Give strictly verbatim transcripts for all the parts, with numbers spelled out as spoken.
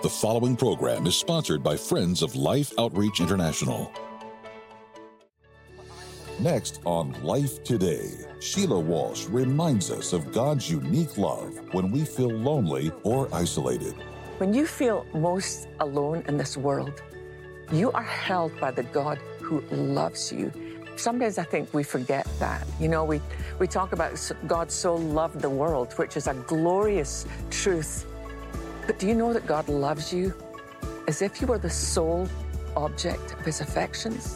The following program is sponsored by Friends of Life Outreach International. Next on Life Today, Sheila Walsh reminds us of God's unique love when we feel lonely or isolated. When you feel most alone in this world, you are held by the God who loves you. Sometimes I think we forget that. You know, we, we talk about God so loved the world, which is a glorious truth. But do you know that God loves you as if you were the sole object of his affections?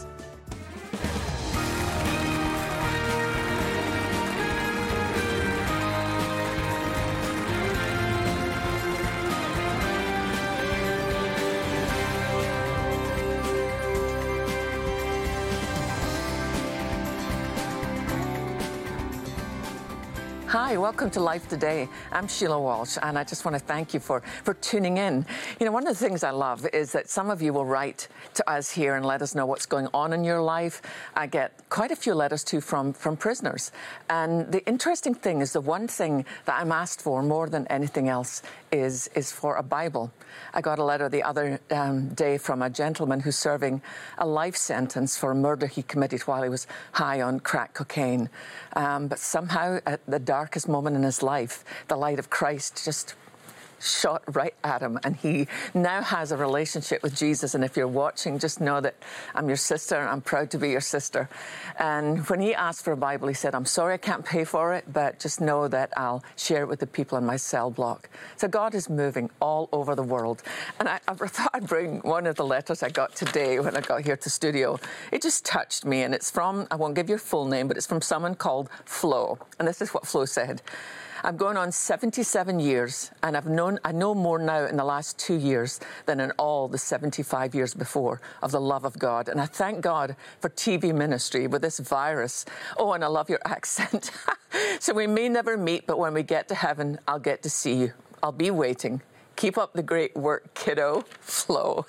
Hi, welcome to Life Today. I'm Sheila Walsh, and I just want to thank you for, for tuning in. You know, one of the things I love is that some of you will write to us here and let us know what's going on in your life. I get quite a few letters, too, from, from prisoners. And the interesting thing is the one thing that I'm asked for more than anything else is, is for a Bible. I got a letter the other um, day from a gentleman who's serving a life sentence for a murder he committed while he was high on crack cocaine. Um, but somehow, at the darkest moment in his life, the light of Christ just shot right at him, and he now has a relationship with Jesus. And if you're watching, just know that I'm your sister, and I'm proud to be your sister. And when he asked for a Bible, he said, I'm sorry I can't pay for it, but just know that I'll share it with the people in my cell block. So God is moving all over the world. And I, I thought I'd bring one of the letters I got today when I got here to studio. It just touched me, and it's from, I won't give your full name, but it's from someone called Flo. And this is what Flo said. I'm going on seventy-seven years, and I've known, I know more now in the last two years than in all the seventy-five years before of the love of God. And I thank God for T V ministry with this virus. Oh, and I love your accent. So we may never meet, but when we get to heaven, I'll get to see you. I'll be waiting. Keep up the great work, kiddo. Flo.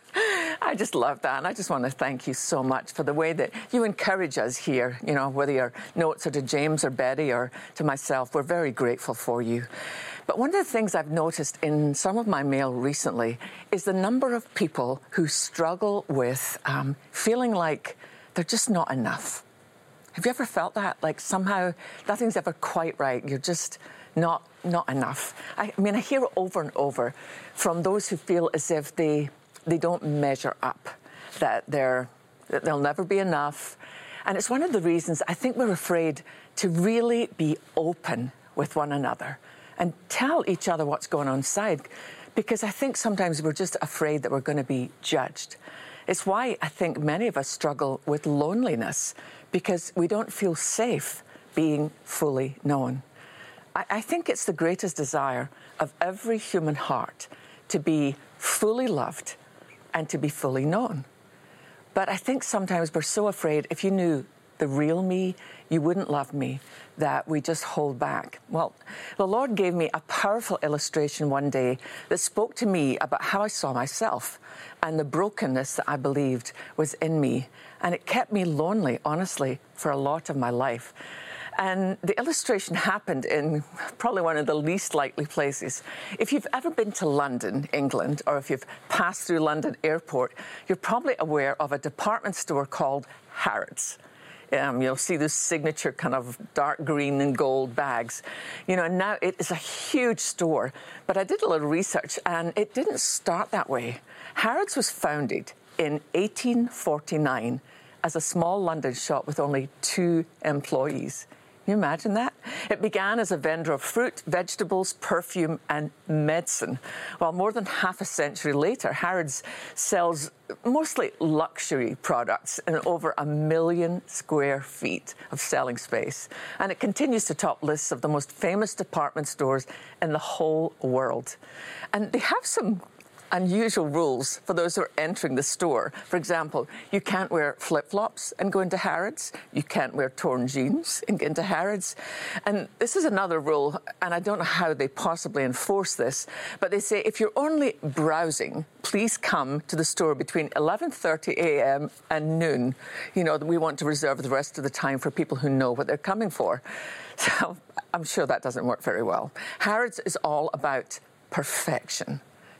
I just love that, and I just want to thank you so much for the way that you encourage us here, you know, whether your notes are to James or Betty or to myself. We're very grateful for you. But one of the things I've noticed in some of my mail recently is the number of people who struggle with um, feeling like they're just not enough. Have you ever felt that? Like somehow nothing's ever quite right. You're just not, not enough. I, I mean, I hear it over and over from those who feel as if they... they don't measure up, that they're, that they'll never be enough. And it's one of the reasons I think we're afraid to really be open with one another and tell each other what's going on inside, because I think sometimes we're just afraid that we're going to be judged. It's why I think many of us struggle with loneliness, because we don't feel safe being fully known. I, I think it's the greatest desire of every human heart to be fully loved and to be fully known. But I think sometimes we're so afraid if you knew the real me, you wouldn't love me, that we just hold back. Well, the Lord gave me a powerful illustration one day that spoke to me about how I saw myself and the brokenness that I believed was in me. And it kept me lonely, honestly, for a lot of my life. And the illustration happened in probably one of the least likely places. If you've ever been to London, England, or if you've passed through London Airport, you're probably aware of a department store called Harrods. Um, you'll see this signature kind of dark green and gold bags. You know, and now it is a huge store. But I did a little research, and it didn't start that way. Harrods was founded in eighteen forty-nine as a small London shop with only two employees. Can you imagine that? It began as a vendor of fruit, vegetables, perfume, and medicine. While more than half a century later, Harrods sells mostly luxury products in over a million square feet of selling space. And it continues to top lists of the most famous department stores in the whole world. And they have some unusual rules for those who are entering the store. For example, you can't wear flip-flops and go into Harrods. You can't wear torn jeans and get into Harrods. And this is another rule, and I don't know how they possibly enforce this, but they say if you're only browsing, please come to the store between eleven thirty a m and noon. You know, we want to reserve the rest of the time for people who know what they're coming for. So I'm sure that doesn't work very well. Harrods is all about perfection.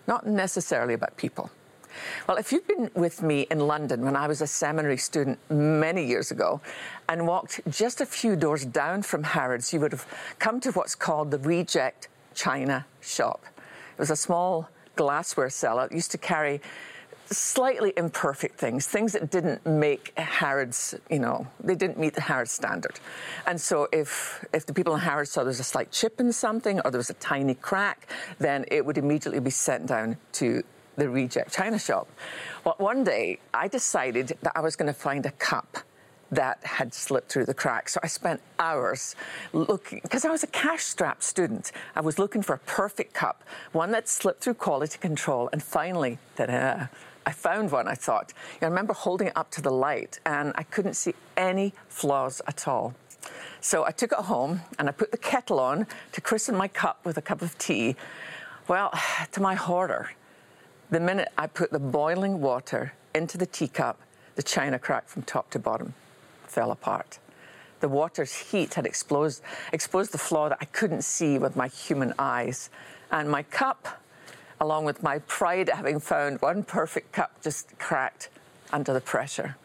not necessarily about people. Well, if you've been with me in London when I was a seminary student many years ago and walked just a few doors down from Harrods, you would have come to what's called the Reject China Shop. It was a small glassware seller that used to carry slightly imperfect things, things that didn't make Harrods, you know, they didn't meet the Harrods standard. And so if if the people in Harrods saw there was a slight chip in something or there was a tiny crack, then it would immediately be sent down to the Reject China Shop. Well, one day I decided that I was going to find a cup that had slipped through the cracks. So I spent hours looking, because I was a cash-strapped student. I was looking for a perfect cup, one that slipped through quality control. And finally, ta-da, I found one, I thought. I remember holding it up to the light, and I couldn't see any flaws at all. So I took it home, and I put the kettle on to christen my cup with a cup of tea. Well, to my horror, the minute I put the boiling water into the teacup, the china crack from top to bottom fell apart. The water's heat had exposed, exposed the flaw that I couldn't see with my human eyes. And my cup, along with my pride at having found one perfect cup, just cracked under the pressure.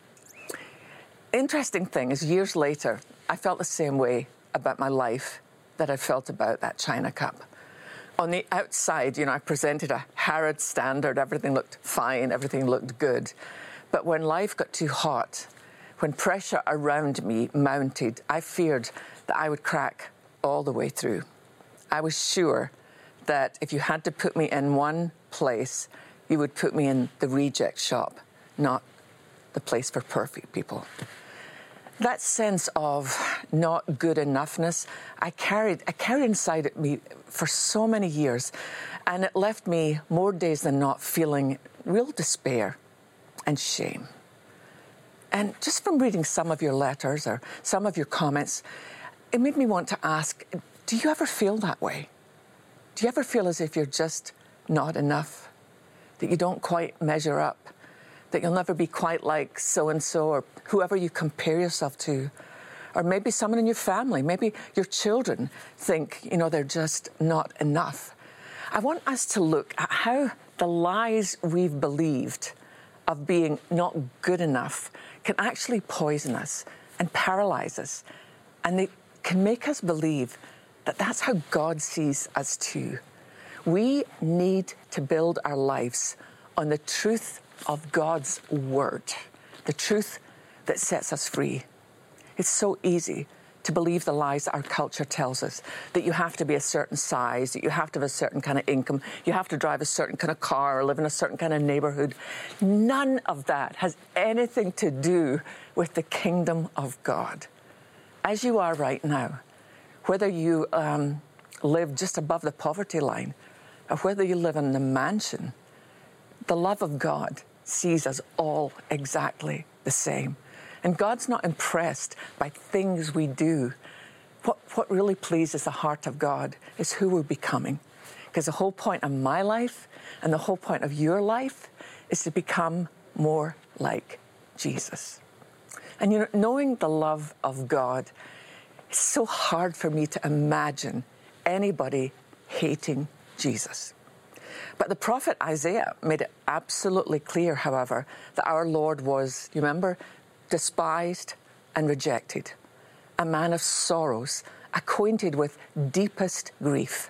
Interesting thing is, years later, I felt the same way about my life that I felt about that china cup. On the outside, you know, I presented a Harrods standard. Everything looked fine. Everything looked good. But when life got too hot, when pressure around me mounted, I feared that I would crack all the way through. I was sure that if you had to put me in one place, you would put me in the reject shop, not the place for perfect people. That sense of not good enoughness, I carried, I carried inside of me for so many years, and it left me more days than not feeling real despair and shame. And just from reading some of your letters or some of your comments, it made me want to ask, do you ever feel that way? Do you ever feel as if you're just not enough, that you don't quite measure up, that you'll never be quite like so-and-so or whoever you compare yourself to? Or maybe someone in your family, maybe your children think, you know, they're just not enough. I want us to look at how the lies we've believed of being not good enough can actually poison us and paralyze us. And they can make us believe that that's how God sees us too. We need to build our lives on the truth of God's word, the truth that sets us free. It's so easy to believe the lies that our culture tells us, that you have to be a certain size, that you have to have a certain kind of income, you have to drive a certain kind of car or live in a certain kind of neighborhood. None of that has anything to do with the kingdom of God. As you are right now, whether you um, live just above the poverty line or whether you live in the mansion, the love of God sees us all exactly the same. And God's not impressed by things we do. What, what really pleases the heart of God is who we're becoming. Because the whole point of my life and the whole point of your life is to become more like Jesus. And you know, knowing the love of God, it's so hard for me to imagine anybody hating Jesus. But the prophet Isaiah made it absolutely clear, however, that our Lord was, you remember, despised and rejected, a man of sorrows, acquainted with deepest grief.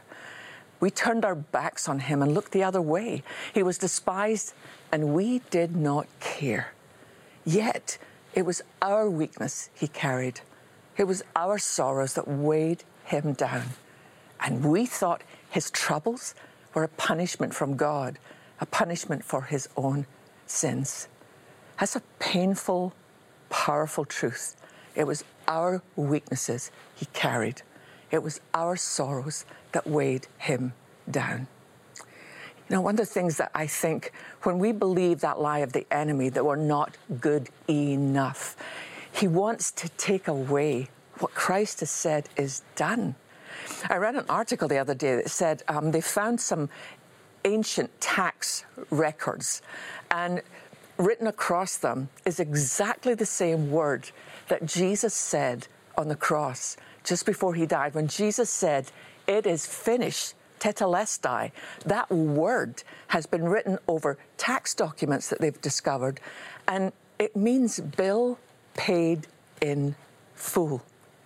We turned our backs on him and looked the other way. He was despised and we did not care. Yet it was our weakness he carried. It was our sorrows that weighed him down. And we thought his troubles were a punishment from God, a punishment for his own sins. That's a painful, powerful truth. It was our weaknesses he carried. It was our sorrows that weighed him down. You know, one of the things that I think when we believe that lie of the enemy, that we're not good enough, he wants to take away what Christ has said is done. I read an article the other day that said um, they found some ancient tax records, and written across them is exactly the same word that Jesus said on the cross just before he died. When Jesus said, "It is finished," tetelestai. That word has been written over tax documents that they've discovered, and it means bill paid in full.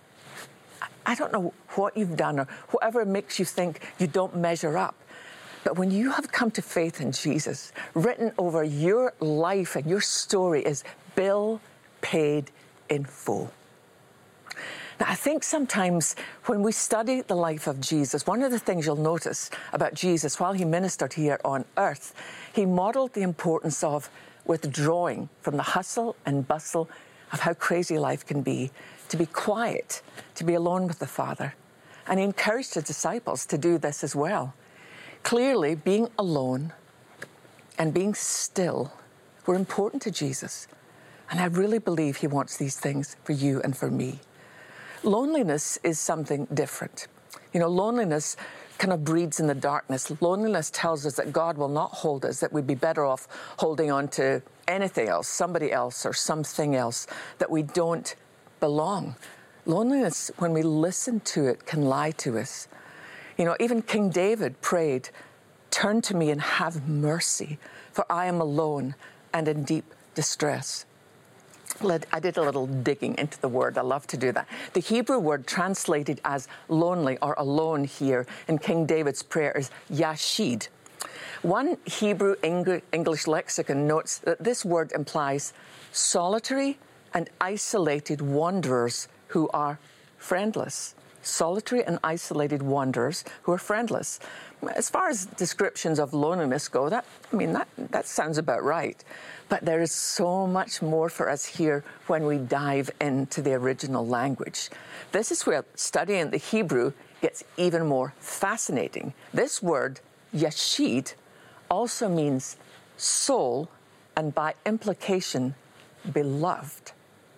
I don't know what you've done or whatever makes you think you don't measure up. But when you have come to faith in Jesus, written over your life and your story is bill paid in full. Now, I think sometimes when we study the life of Jesus, one of the things you'll notice about Jesus while he ministered here on earth, he modeled the importance of withdrawing from the hustle and bustle of how crazy life can be, to be quiet, to be alone with the Father. And he encouraged his disciples to do this as well. Clearly, being alone and being still were important to Jesus. And I really believe he wants these things for you and for me. Loneliness is something different. You know, loneliness kind of breeds in the darkness. Loneliness tells us that God will not hold us, that we'd be better off holding on to anything else, somebody else or something else, that we don't belong. Loneliness, when we listen to it, can lie to us. You know, even King David prayed, "Turn to me and have mercy, for I am alone and in deep distress." I did a little digging into the word. I love to do that. The Hebrew word translated as lonely or alone here in King David's prayer is yashid. One Hebrew English lexicon notes that this word implies solitary and isolated wanderers who are friendless. Solitary and isolated wanderers who are friendless. As far as descriptions of loneliness go, that I mean, that, that sounds about right. But there is so much more for us here when we dive into the original language. This is where studying the Hebrew gets even more fascinating. This word, yashid, also means soul and by implication, beloved.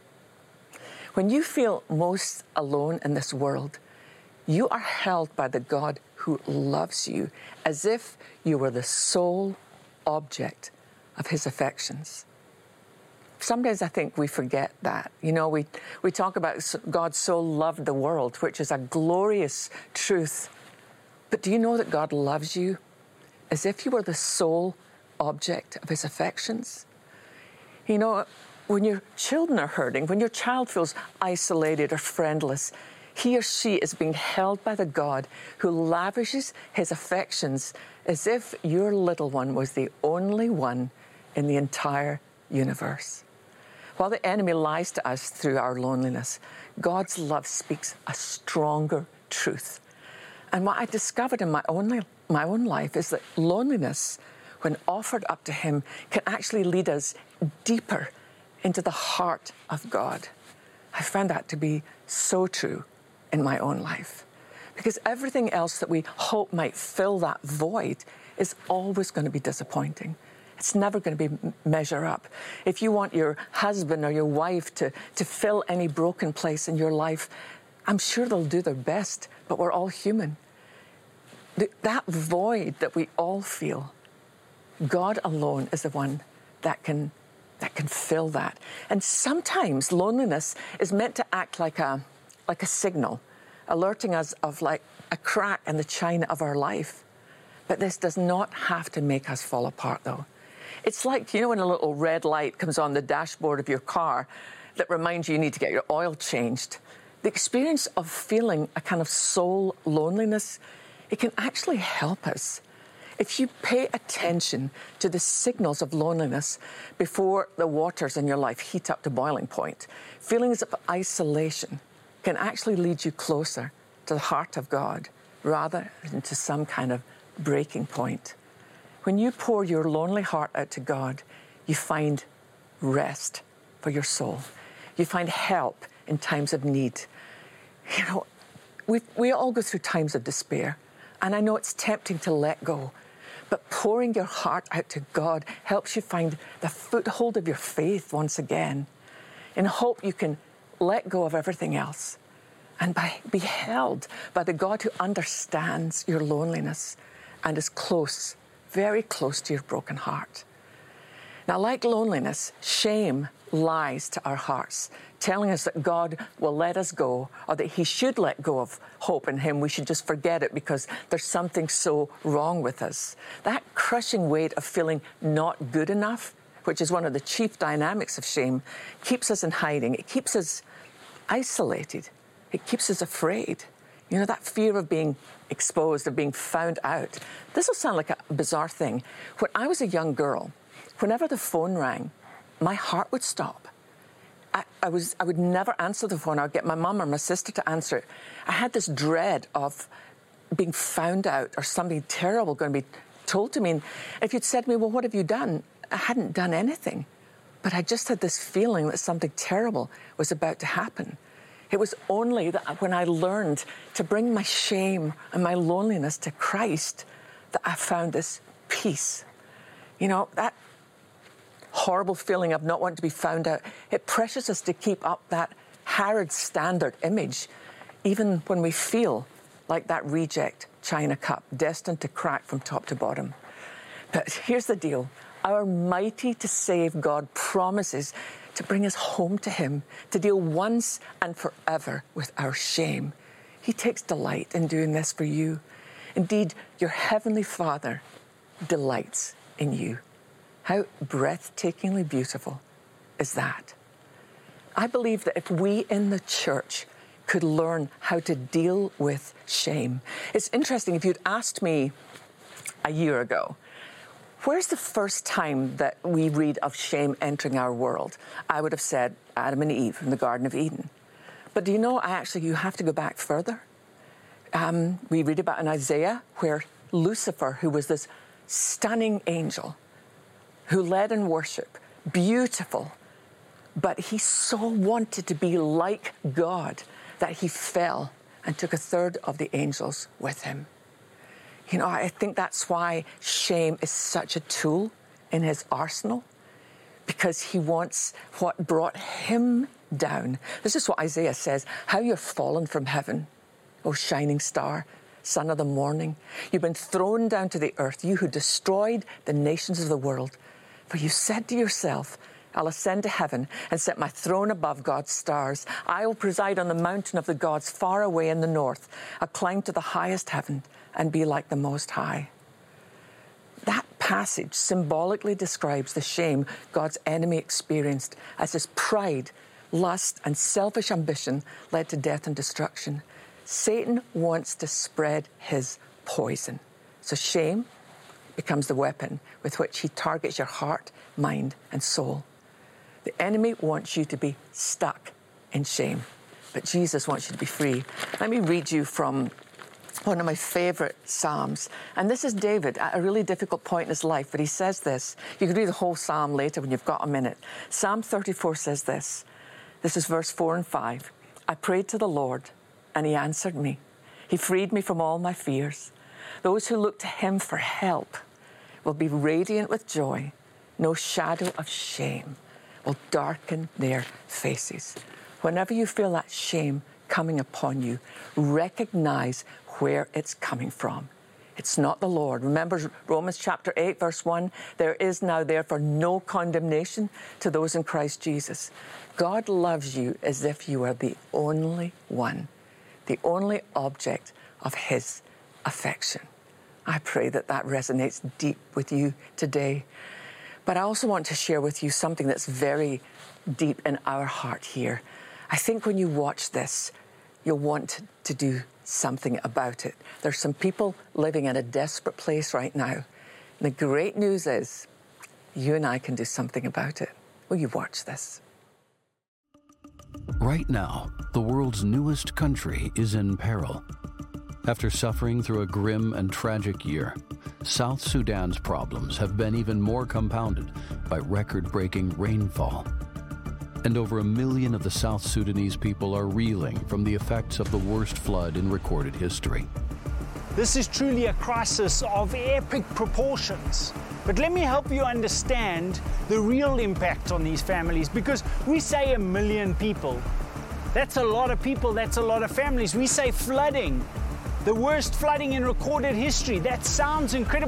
When you feel most alone in this world, you are held by the God who loves you as if you were the sole object of his affections. Sometimes I think we forget that. You know, we, we talk about God so loved the world, which is a glorious truth. But do you know that God loves you as if you were the sole object of his affections? You know, when your children are hurting, when your child feels isolated or friendless, he or she is being held by the God who lavishes his affections as if your little one was the only one in the entire universe. While the enemy lies to us through our loneliness, God's love speaks a stronger truth. And what I discovered in my own, my own life is that loneliness, when offered up to him, can actually lead us deeper into the heart of God. I found that to be so true in my own life. Because everything else that we hope might fill that void is always going to be disappointing. It's never going to be measure up. If you want your husband or your wife to, to fill any broken place in your life, I'm sure they'll do their best, but we're all human. The, that void that we all feel, God alone is the one that can that can fill that. And sometimes loneliness is meant to act like a like a signal, alerting us of like a crack in the china of our life. But this does not have to make us fall apart, though. It's like, you know, when a little red light comes on the dashboard of your car that reminds you you need to get your oil changed. The experience of feeling a kind of soul loneliness, it can actually help us. If you pay attention to the signals of loneliness before the waters in your life heat up to boiling point, feelings of isolation can actually lead you closer to the heart of God rather than to some kind of breaking point. When you pour your lonely heart out to God, you find rest for your soul. You find help in times of need. You know, we we all go through times of despair, and I know it's tempting to let go. But pouring your heart out to God helps you find the foothold of your faith once again. In hope you can let go of everything else and by, be held by the God who understands your loneliness and is close, very close to your broken heart. Now, like loneliness, shame lies to our hearts, telling us that God will let us go, or that he should let go of hope in him. We should just forget it because there's something so wrong with us. That crushing weight of feeling not good enough, which is one of the chief dynamics of shame, keeps us in hiding. It keeps us isolated. It keeps us afraid. You know, that fear of being exposed, of being found out. This will sound like a bizarre thing. When I was a young girl, whenever the phone rang, my heart would stop. I, I was I would never answer the phone. I would get my mum or my sister to answer it. I had this dread of being found out or something terrible going to be told to me. And if you'd said to me, well, what have you done? I hadn't done anything. But I just had this feeling that something terrible was about to happen. It was only that when I learned to bring my shame and my loneliness to Christ that I found this peace. You know, that horrible feeling of not wanting to be found out, it pressures us to keep up that Herod standard image, even when we feel like that reject china cup, destined to crack from top to bottom. But here's the deal. Our mighty to save God promises to bring us home to him, to deal once and forever with our shame. He takes delight in doing this for you. Indeed, your heavenly Father delights in you. How breathtakingly beautiful is that? I believe that if we in the church could learn how to deal with shame. It's interesting, if you'd asked me a year ago, where's the first time that we read of shame entering our world? I would have said Adam and Eve in the Garden of Eden. But do you know, I actually, you have to go back further. Um, we read about in Isaiah where Lucifer, who was this stunning angel, who led in worship, beautiful, but he so wanted to be like God that he fell and took a third of the angels with him. You know, I think that's why shame is such a tool in his arsenal, because he wants what brought him down. This is what Isaiah says, how you're fallen from heaven, O shining star, son of the morning. You've been thrown down to the earth, you who destroyed the nations of the world. For you said to yourself, I'll ascend to heaven and set my throne above God's stars. I will preside on the mountain of the gods far away in the north. I'll climb to the highest heaven and be like the Most High. That passage symbolically describes the shame God's enemy experienced as his pride, lust, and selfish ambition led to death and destruction. Satan wants to spread his poison. So shame becomes the weapon with which he targets your heart, mind, and soul. The enemy wants you to be stuck in shame, but Jesus wants you to be free. Let me read you from one of my favorite Psalms. And this is David at a really difficult point in his life, but he says this. You can read the whole Psalm later when you've got a minute. Psalm thirty-four says this. This is verse four and five. I prayed to the Lord, and he answered me. He freed me from all my fears. Those who look to him for help will be radiant with joy. No shadow of shame will darken their faces. Whenever you feel that shame coming upon you, recognize where it's coming from. It's not the Lord. Remember Romans chapter eight, verse one, there is now therefore no condemnation to those in Christ Jesus. God loves you as if you are the only one, the only object of his affection. I pray that that resonates deep with you today. But I also want to share with you something that's very deep in our heart here. I think when you watch this, you'll want to do something about it. There's some people living in a desperate place right now. And the great news is you and I can do something about it. Will you watch this? Right now, the world's newest country is in peril. After suffering through a grim and tragic year, South Sudan's problems have been even more compounded by record-breaking rainfall. And over a million of the South Sudanese people are reeling from the effects of the worst flood in recorded history. This is truly a crisis of epic proportions. But let me help you understand the real impact on these families, because we say a million people. That's a lot of people, that's a lot of families. We say flooding, the worst flooding in recorded history. That sounds incredible.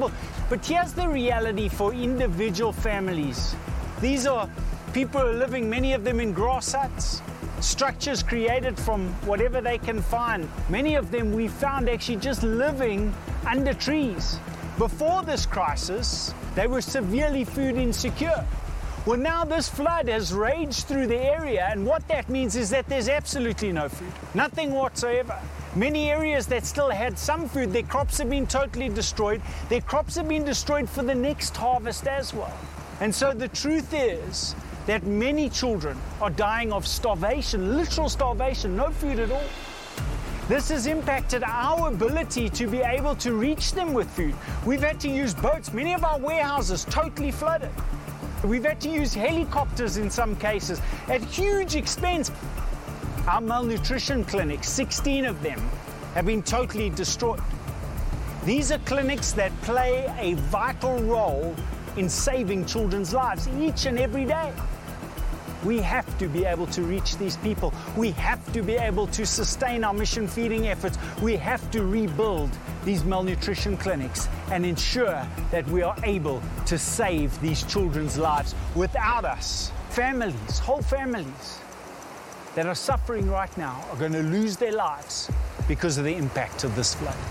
But here's the reality for individual families. These are people who are living, many of them in grass huts, structures created from whatever they can find. Many of them we found actually just living under trees. Before this crisis, they were severely food insecure. Well, now this flood has raged through the area, and what that means is that there's absolutely no food, nothing whatsoever. Many areas that still had some food, their crops have been totally destroyed. Their crops have been destroyed for the next harvest as well. And so the truth is that many children are dying of starvation, literal starvation, no food at all. This has impacted our ability to be able to reach them with food. We've had to use boats, many of our warehouses totally flooded. We've had to use helicopters in some cases at huge expense. Our malnutrition clinics, sixteen of them, have been totally destroyed. These are clinics that play a vital role in saving children's lives each and every day. We have to be able to reach these people. We have to be able to sustain our mission feeding efforts. We have to rebuild these malnutrition clinics and ensure that we are able to save these children's lives. Without us, families, whole families that are suffering right now are going to lose their lives because of the impact of this flood.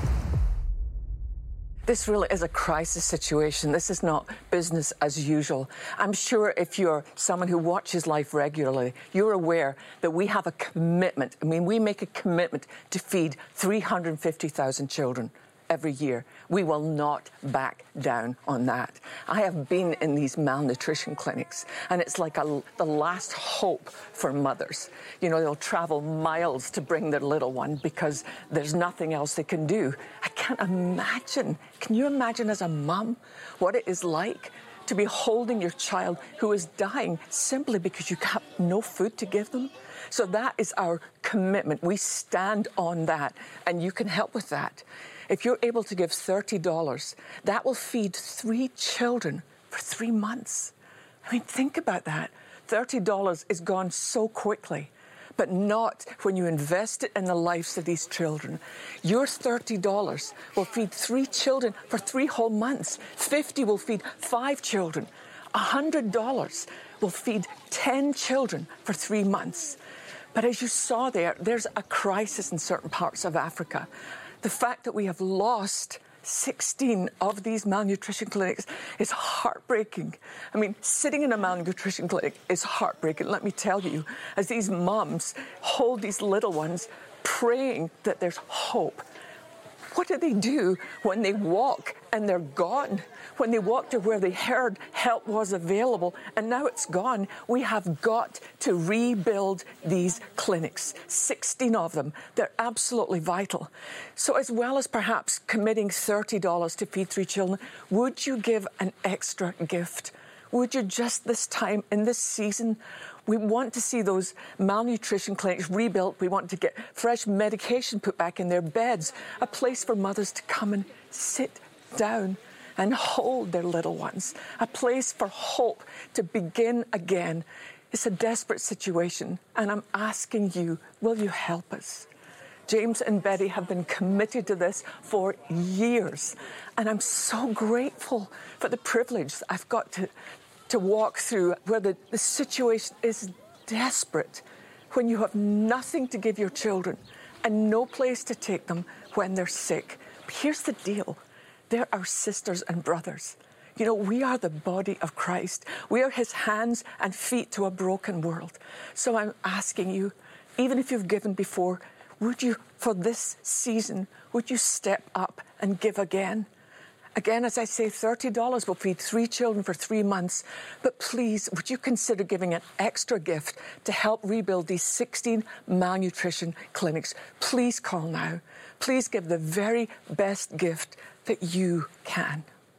This really is a crisis situation. This is not business as usual. I'm sure if you're someone who watches Life regularly, you're aware that we have a commitment. I mean, we make a commitment to feed three hundred fifty thousand children every year. We will not back down on that. I have been in these malnutrition clinics, and it's like a, the last hope for mothers. You know, they'll travel miles to bring their little one because there's nothing else they can do. I can't imagine. Can you imagine as a mum what it is like to be holding your child who is dying simply because you have no food to give them? So that is our commitment. We stand on that, and you can help with that. If you're able to give thirty dollars, that will feed three children for three months. I mean, think about that. thirty dollars is gone so quickly, but not when you invest it in the lives of these children. Your thirty dollars will feed three children for three whole months. fifty will feed five children. one hundred dollars will feed ten children for three months. But as you saw there, there's a crisis in certain parts of Africa. The fact that we have lost sixteen of these malnutrition clinics is heartbreaking. I mean, sitting in a malnutrition clinic is heartbreaking, let me tell you, as these moms hold these little ones praying that there's hope. What do they do when they walk and they're gone? When they walk to where they heard help was available and now it's gone, we have got to rebuild these clinics, sixteen of them. They're absolutely vital. So as well as perhaps committing thirty dollars to feed three children, would you give an extra gift? Would you just this time, in this season, we want to see those malnutrition clinics rebuilt. We want to get fresh medication put back in their beds, a place for mothers to come and sit down and hold their little ones, a place for hope to begin again. It's a desperate situation, and I'm asking you, will you help us? James and Betty have been committed to this for years, and I'm so grateful for the privilege I've got to to walk through where the, the situation is desperate, when you have nothing to give your children and no place to take them when they're sick. But here's the deal. They're our sisters and brothers. You know, we are the body of Christ. We are his hands and feet to a broken world. So I'm asking you, even if you've given before, would you, for this season, would you step up and give again? Again, as I say, thirty dollars will feed three children for three months. But please, would you consider giving an extra gift to help rebuild these sixteen malnutrition clinics? Please call now. Please give the very best gift that you can.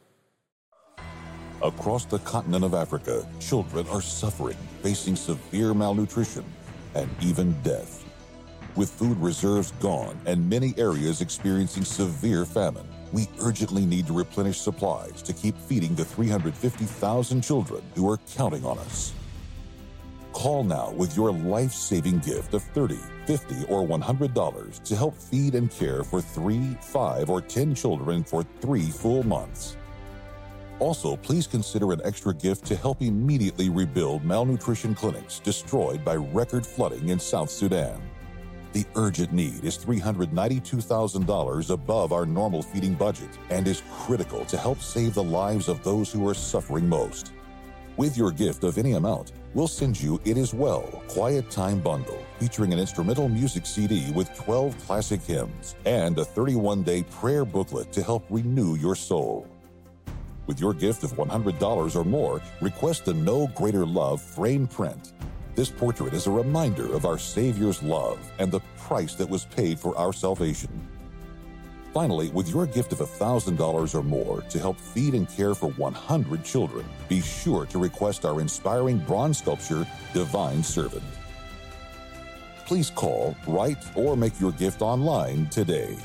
Across the continent of Africa, children are suffering, facing severe malnutrition and even death. With food reserves gone and many areas experiencing severe famine, we urgently need to replenish supplies to keep feeding the three hundred fifty thousand children who are counting on us. Call now with your life-saving gift of thirty dollars, fifty dollars, or one hundred dollars to help feed and care for three, five, or ten children for three full months. Also, please consider an extra gift to help immediately rebuild malnutrition clinics destroyed by record flooding in South Sudan. The urgent need is three hundred ninety-two thousand dollars above our normal feeding budget and is critical to help save the lives of those who are suffering most. With your gift of any amount, we'll send you It Is Well Quiet Time Bundle, featuring an instrumental music C D with twelve classic hymns and a thirty-one day prayer booklet to help renew your soul. With your gift of one hundred dollars or more, request the No Greater Love frame print. This portrait is a reminder of our Savior's love and the price that was paid for our salvation. Finally, with your gift of one thousand dollars or more to help feed and care for one hundred children, be sure to request our inspiring bronze sculpture, Divine Servant. Please call, write, or make your gift online today.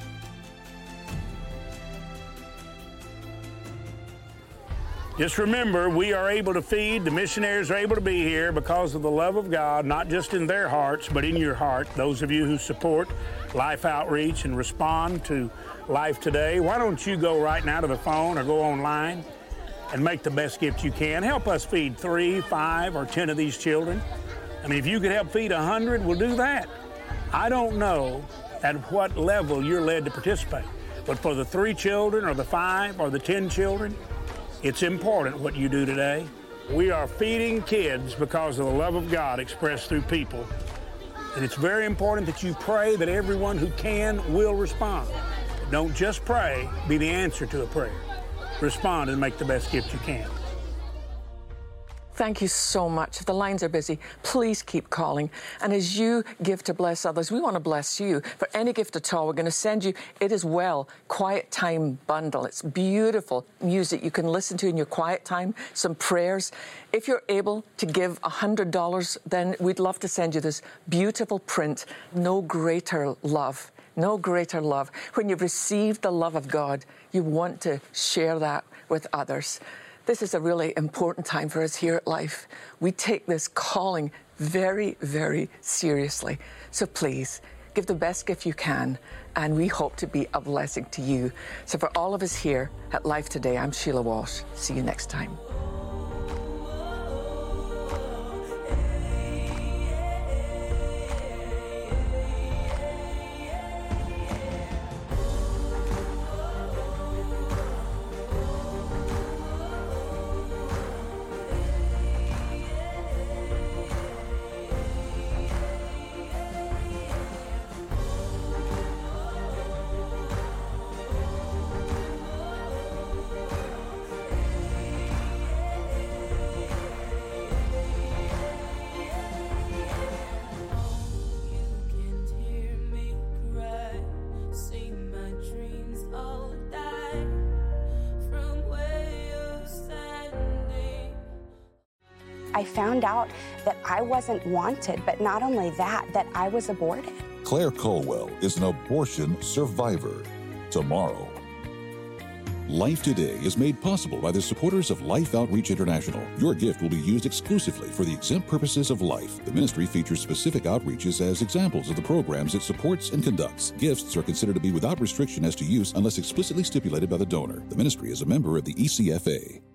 Just remember, we are able to feed, the missionaries are able to be here because of the love of God, not just in their hearts, but in your heart. Those of you who support Life Outreach and respond to Life Today, why don't you go right now to the phone or go online and make the best gift you can. Help us feed three, five, or ten of these children. I mean, if you could help feed a hundred, we'll do that. I don't know at what level you're led to participate, but for the three children or the five or the ten children, it's important what you do today. We are feeding kids because of the love of God expressed through people. And it's very important that you pray that everyone who can will respond. Don't just pray, be the answer to a prayer. Respond and make the best gift you can. Thank you so much. If the lines are busy, please keep calling. And as you give to bless others, we want to bless you. For any gift at all, we're going to send you It Is Well Quiet Time Bundle. It's beautiful music you can listen to in your quiet time, some prayers. If you're able to give one hundred dollars, then we'd love to send you this beautiful print, No Greater Love. No greater love. When you've received the love of God, you want to share that with others. This is a really important time for us here at Life. We take this calling very, very seriously. So please, give the best gift you can, and we hope to be a blessing to you. So for all of us here at Life Today, I'm Sheila Walsh. See you next time. I found out that I wasn't wanted, but not only that, that I was aborted. Claire Colwell is an abortion survivor. Tomorrow. Life Today is made possible by the supporters of Life Outreach International. Your gift will be used exclusively for the exempt purposes of life. The ministry features specific outreaches as examples of the programs it supports and conducts. Gifts are considered to be without restriction as to use unless explicitly stipulated by the donor. The ministry is a member of the E C F A.